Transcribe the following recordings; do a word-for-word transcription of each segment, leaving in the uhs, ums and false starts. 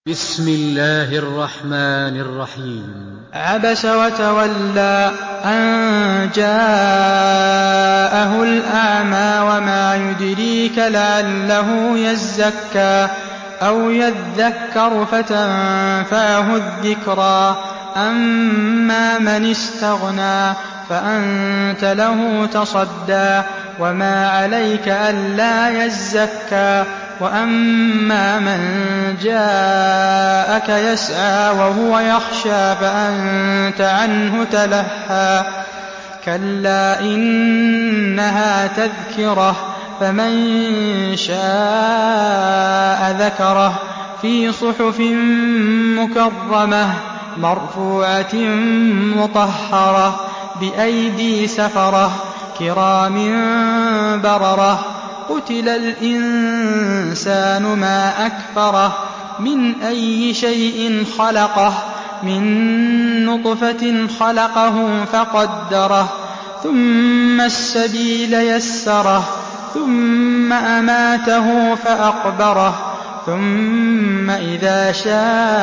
بسم الله الرحمن الرحيم عبس وتولى أن جاءه الأعمى وما يدريك لعله يزكى أو يذكر فتنفعه الذكرى أما من استغنى فأنت له تصدى وما عليك ألا يزكى وأما من جاءك يسعى وهو يخشى فأنت عنه تلهى كلا إنها تذكرة فمن شاء ذكره في صحف مكرمة مرفوعة مطهرة بأيدي سفرة كرام بررة قتل الإنسان ما أكفره من أي شيء خلقه من نطفة خلقه فقدره ثم السبيل يسره ثم أماته فأقبره ثم إذا شاء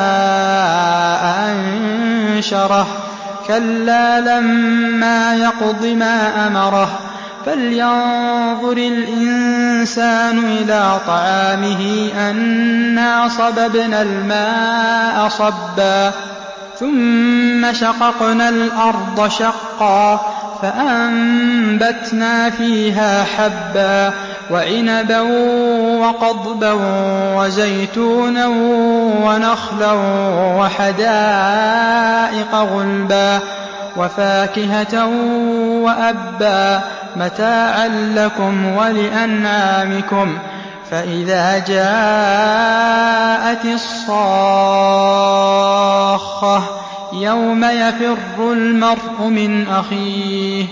أنشره كلا لما يقض ما أمره فلينظر الإنسان إلى طعامه أنا صببنا الماء صبا ثم شققنا الأرض شقا فأنبتنا فيها حبا وعنبا وقضبا وزيتونا ونخلا وحدائق غلبا وفاكهة وأبا متاعا لكم ولأنعامكم فإذا جاءت الصاخة يوم يفر المرء من أخيه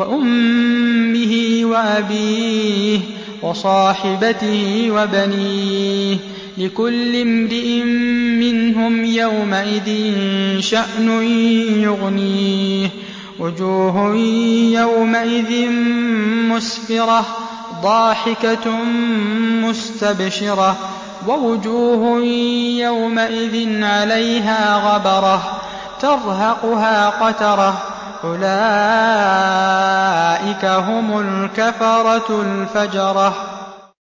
وأمه وأبيه وصاحبته وبنيه لكل امرئ منهم يومئذ شأن يغنيه وجوه يومئذ مسفرة ضاحكة مستبشرة ووجوه يومئذ عليها غبرة ترهقها قترة أولئك هم الكفرة الفجرة.